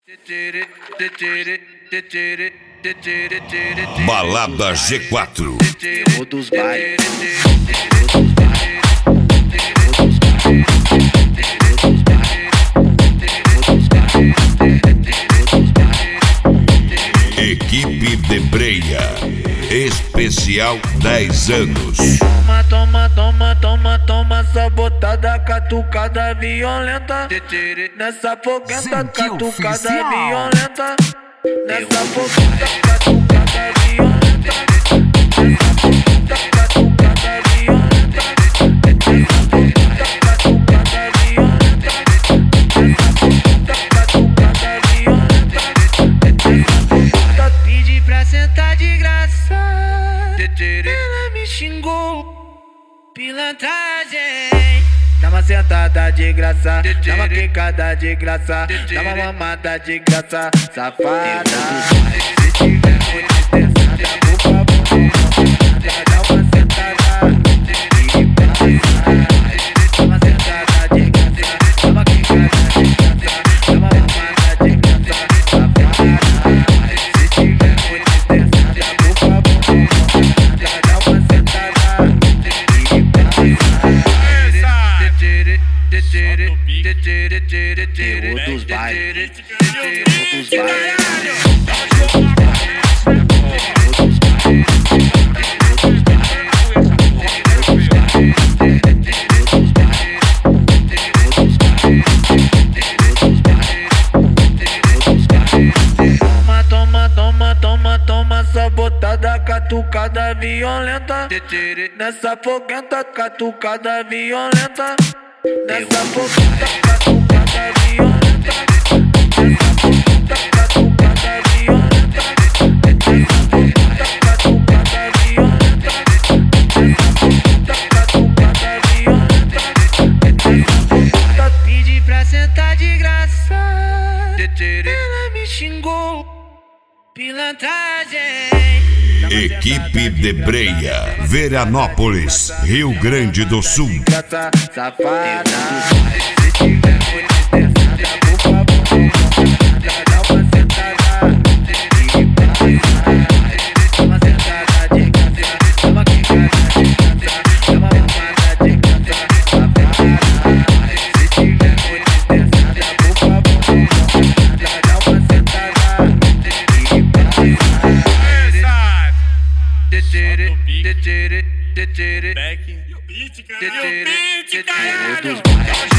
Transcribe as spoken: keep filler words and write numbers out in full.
Balada G quatro. Terror dos bailes. Equipe de Breia, especial dez anos. Toma, toma, toma, toma, toma, sabotada, catucada violenta. Nessa foguenta, catucada violenta. Nessa foguenta, catucada violenta. Nessa foguenta, catucada violenta. Nessa foguenta, catucada violenta. Nessa foguenta, catucada violenta. Nessa foguenta, pedi pra sentar de graça. Ela me xingou, pilantragem. Dá uma sentada de graça, dá uma quicada de graça, dá uma mamada de graça, safada. Se tiver muito estressada, por favor, dá uma sentada de graça. Dá uma sentada de graça, dá uma quicada de graça, dá uma mamada de graça, safada. Se tiver muito estressada, por favor, dá uma sentada de graça. Terror dos bailes. Terror dos bailes. Toma, toma, toma, toma, toma, sabotada, catucada violenta. Nessa foguenta, catucada violenta. Nessa foguenta, catucada violenta. Nessa foguenta, catucada violenta. Nessa foguenta, catucada violenta. Nessa foguenta, catucada violenta. Nessa foguenta, pedi pra sentar de graça. Ela me xingou, pilantragem. Equipe de Breia, Veranópolis, Rio Grande do Sul. Safada, se tiver muito estressada, por favor, dá uma sentada de graça. Dá uma sentada de graça, dá uma quicada de graça, dá uma mamada de graça, safada. Se tiver muito estressada, por favor, dá uma sentada de graça. Back. E o beat, cara. E o beat, caralho.